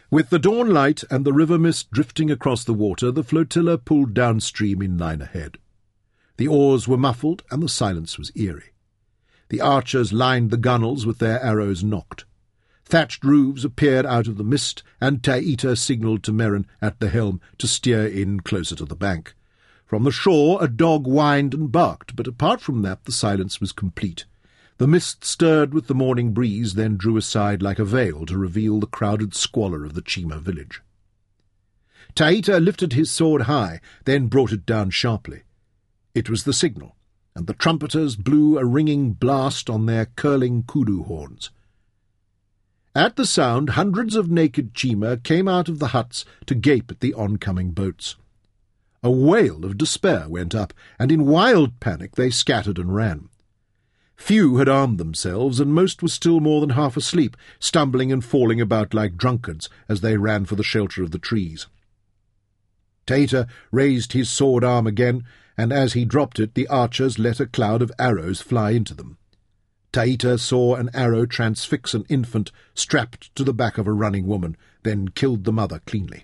With the dawn light and the river mist drifting across the water, the flotilla pulled downstream in line ahead. The oars were muffled, and the silence was eerie. The archers lined the gunwales with their arrows nocked. Thatched roofs appeared out of the mist, and Taita signalled to Merrin at the helm to steer in closer to the bank. From the shore a dog whined and barked, but apart from that the silence was complete. The mist stirred with the morning breeze, then drew aside like a veil to reveal the crowded squalor of the Chima village. Taita lifted his sword high, then brought it down sharply. It was the signal, and the trumpeters blew a ringing blast on their curling kudu horns. At the sound, hundreds of naked Chima came out of the huts to gape at the oncoming boats. A wail of despair went up, and in wild panic they scattered and ran. Few had armed themselves, and most were still more than half asleep, stumbling and falling about like drunkards as they ran for the shelter of the trees. Taita raised his sword arm again, and as he dropped it the archers let a cloud of arrows fly into them. Taita saw an arrow transfix an infant strapped to the back of a running woman, then killed the mother cleanly.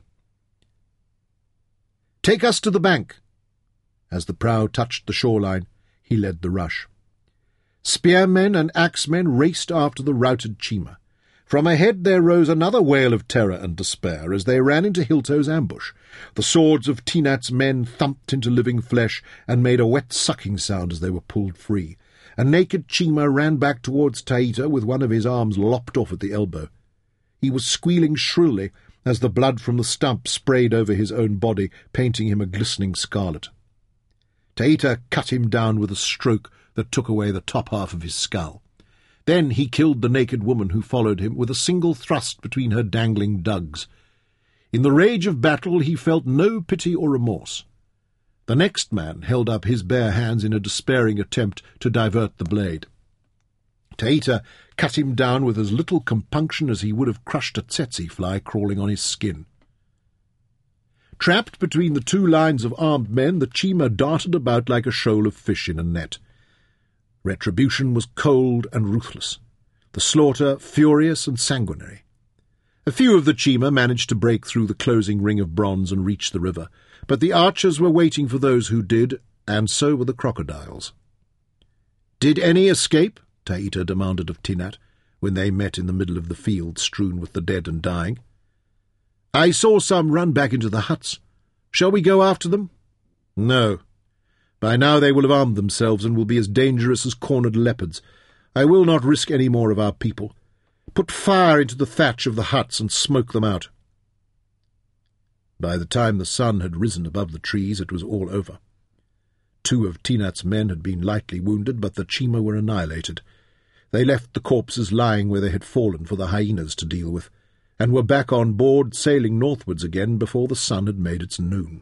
"Take us to the bank!" As the prow touched the shoreline, he led the rush. Spearmen and axemen raced after the routed Chima. From ahead there rose another wail of terror and despair as they ran into Hilto's ambush. The swords of Tinat's men thumped into living flesh and made a wet sucking sound as they were pulled free. A naked Chima ran back towards Taita with one of his arms lopped off at the elbow. He was squealing shrilly as the blood from the stump sprayed over his own body, painting him a glistening scarlet. Taita cut him down with a stroke that took away the top half of his skull. Then he killed the naked woman who followed him with a single thrust between her dangling dugs. In the rage of battle he felt no pity or remorse. The next man held up his bare hands in a despairing attempt to divert the blade. Taita cut him down with as little compunction as he would have crushed a tsetse fly crawling on his skin. Trapped between the two lines of armed men, the Chima darted about like a shoal of fish in a net. Retribution was cold and ruthless, the slaughter furious and sanguinary. A few of the Chima managed to break through the closing ring of bronze and reach the river, but the archers were waiting for those who did, and so were the crocodiles. "Did any escape?" Taita demanded of Tinat, when they met in the middle of the field strewn with the dead and dying. "I saw some run back into the huts. Shall we go after them?" "No. By now they will have armed themselves and will be as dangerous as cornered leopards. I will not risk any more of our people. Put fire into the thatch of the huts and smoke them out." By the time the sun had risen above the trees, it was all over. 2 of Tinat's men had been lightly wounded, but the Chima were annihilated. They left the corpses lying where they had fallen for the hyenas to deal with, and were back on board, sailing northwards again before the sun had made its noon.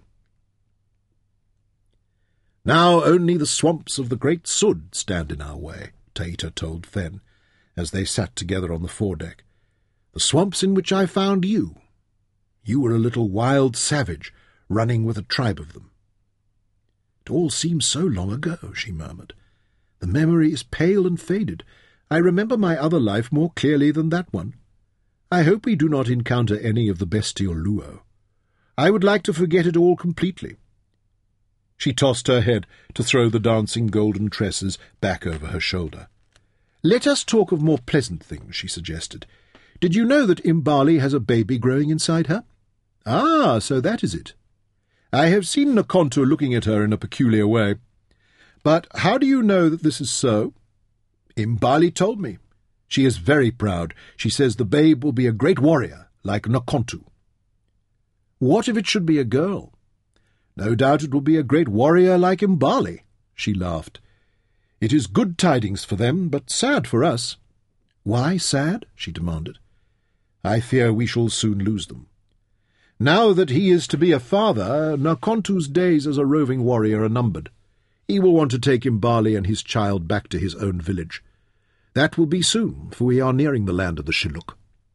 "Now only the swamps of the Great Sud stand in our way," Taita told Fen, as they sat together on the foredeck. "The swamps in which I found you. You were a little wild savage, running with a tribe of them." "It all seems so long ago," she murmured. "The memory is pale and faded. I remember my other life more clearly than that one. I hope we do not encounter any of the bestial luo. I would like to forget it all completely." She tossed her head to throw the dancing golden tresses back over her shoulder. "Let us talk of more pleasant things," she suggested. "Did you know that Imbali has a baby growing inside her?" "Ah, so that is it. I have seen Nakontu looking at her in a peculiar way. But how do you know that this is so?" "Imbali told me. She is very proud. She says the babe will be a great warrior, like Nakontu." "What if it should be a girl?" "No doubt it will be a great warrior like Imbali," she laughed. "It is good tidings for them, but sad for us." "Why sad?" she demanded. "I fear we shall soon lose them. Now that he is to be a father, Nakontu's days as a roving warrior are numbered. He will want to take Imbali and his child back to his own village. That will be soon, for we are nearing the land of the Shilluk."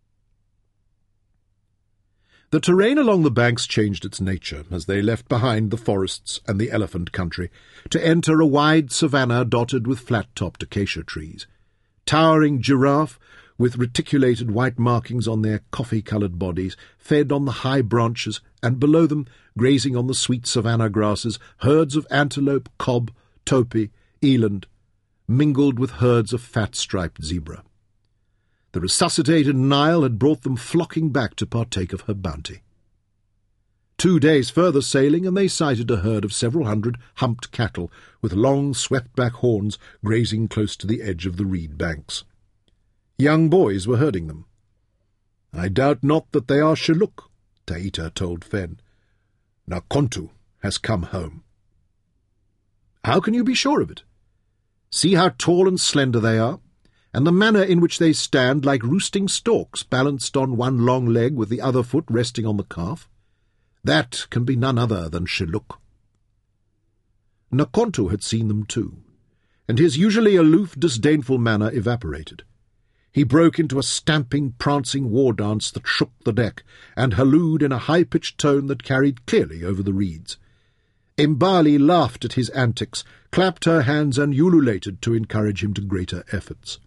The terrain along the banks changed its nature as they left behind the forests and the elephant country to enter a wide savanna dotted with flat-topped acacia trees. Towering giraffe, with reticulated white markings on their coffee-coloured bodies, fed on the high branches, and below them, grazing on the sweet savannah grasses, herds of antelope, cob, topee, eland, mingled with herds of fat striped zebra. The resuscitated Nile had brought them flocking back to partake of her bounty. 2 days further sailing, and they sighted a herd of several hundred humped cattle with long swept-back horns grazing close to the edge of the reed banks. Young boys were herding them. "I doubt not that they are Shilluk," Taita told Fenn. "Nakontu has come home." "How can you be sure of it? See how tall and slender they are, and the manner in which they stand like roosting storks balanced on one long leg with the other foot resting on the calf. That can be none other than Shilluk." Nakontu had seen them too, and his usually aloof, disdainful manner evaporated. He broke into a stamping, prancing war dance that shook the deck, and hallooed in a high-pitched tone that carried clearly over the reeds. Imbali laughed at his antics, clapped her hands, and ululated to encourage him to greater efforts.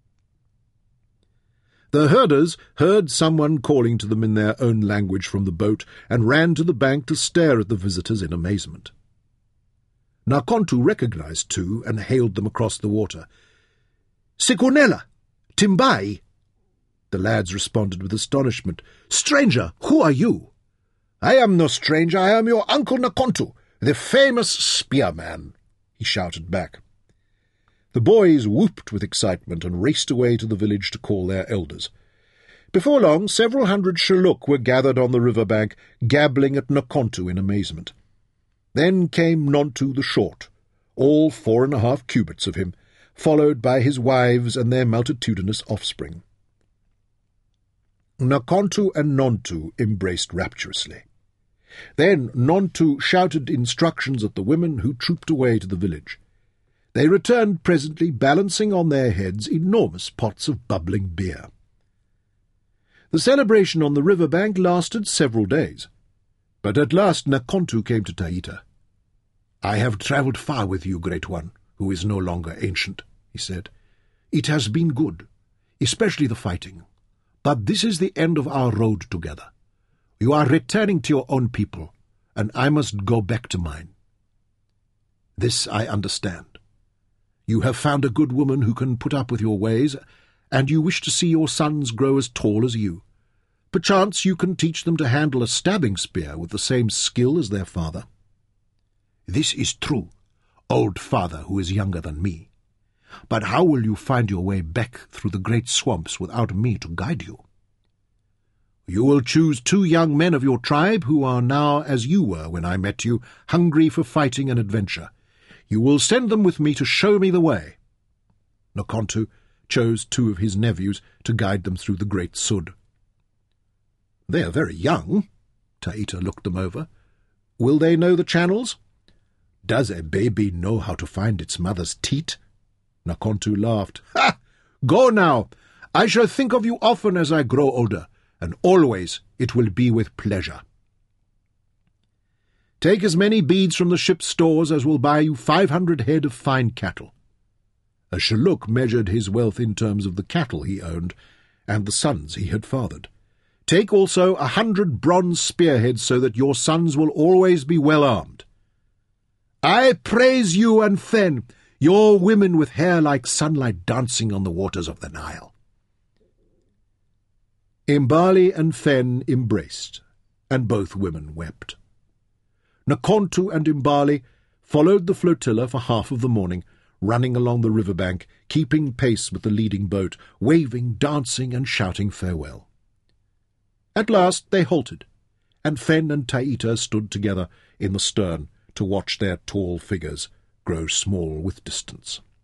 The herders heard someone calling to them in their own language from the boat, and ran to the bank to stare at the visitors in amazement. Nakontu recognized two and hailed them across the water. "Sikunela! Timbai!" The lads responded with astonishment. "Stranger, who are you?" "I am no stranger, I am your uncle Nakontu, the famous spearman," he shouted back. The boys whooped with excitement and raced away to the village to call their elders. Before long, several hundred Shilluk were gathered on the river bank, gabbling at Nakontu in amazement. Then came Nontu the Short, all 4.5 cubits of him, followed by his wives and their multitudinous offspring. Nakontu and Nontu embraced rapturously. Then Nontu shouted instructions at the women, who trooped away to the village. They returned presently, balancing on their heads enormous pots of bubbling beer. The celebration on the river bank lasted several days, but at last Nakontu came to Taita. "I have travelled far with you, Great One, who is no longer ancient," he said. "It has been good, especially the fighting, but this is the end of our road together. You are returning to your own people, and I must go back to mine. This I understand. You have found a good woman who can put up with your ways, and you wish to see your sons grow as tall as you. Perchance you can teach them to handle a stabbing spear with the same skill as their father." "This is true, old father who is younger than me. But how will you find your way back through the great swamps without me to guide you?" "You will choose 2 young men of your tribe who are now as you were when I met you, hungry for fighting and adventure. You will send them with me to show me the way." Nakontu chose 2 of his nephews to guide them through the great Sud. "They are very young." Taita looked them over. "Will they know the channels?" "Does a baby know how to find its mother's teat?" Nakontu laughed. "Ha! Go now! I shall think of you often as I grow older, and always it will be with pleasure. Take as many beads from the ship's stores as will buy you 500 head of fine cattle." A Shilluk measured his wealth in terms of the cattle he owned and the sons he had fathered. "Take also 100 bronze spearheads so that your sons will always be well armed. I praise you and Fen, your women with hair like sunlight dancing on the waters of the Nile." Imbali and Fen embraced, and both women wept. Nakontu and Imbali followed the flotilla for half of the morning, running along the river bank, keeping pace with the leading boat, waving, dancing, and shouting farewell. At last they halted, and Fen and Taita stood together in the stern to watch their tall figures grow small with distance.